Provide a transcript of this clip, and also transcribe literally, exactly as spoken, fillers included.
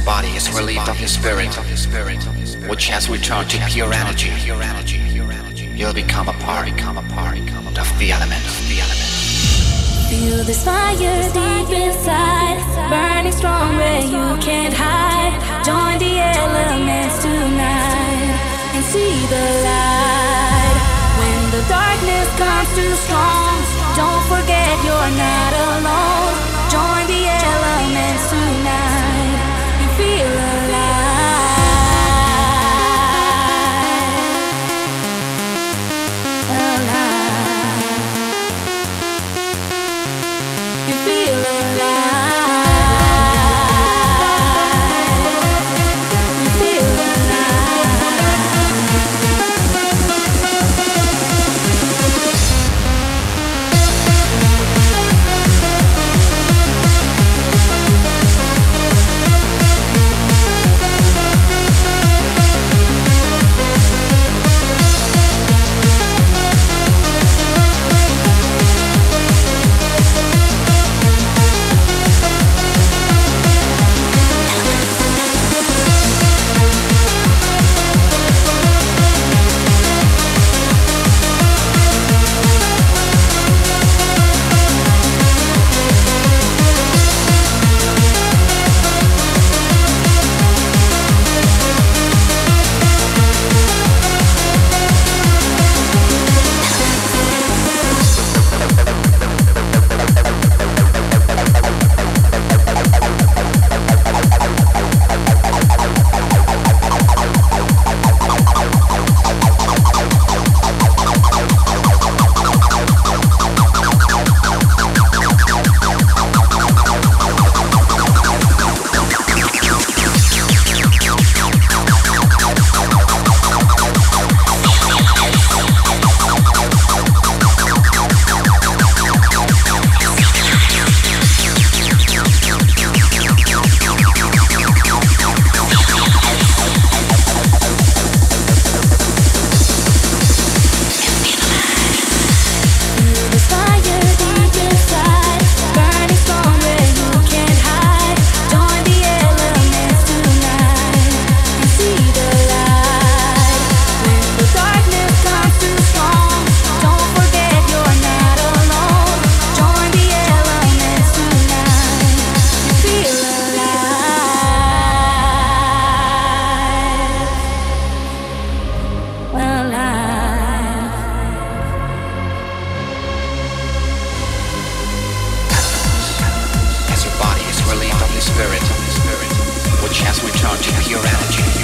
body is relieved of your spirit, which has returned to pure energy, you'll become a part of the element. Feel this fire deep inside, burning strong where you can't hide. Join the elements tonight and see the light. When the darkness comes too strong, don't forget you're not alone. Join the elements tonight and feel alive. Alive. You feel alive. You feel Spirit, which has returned to pure energy.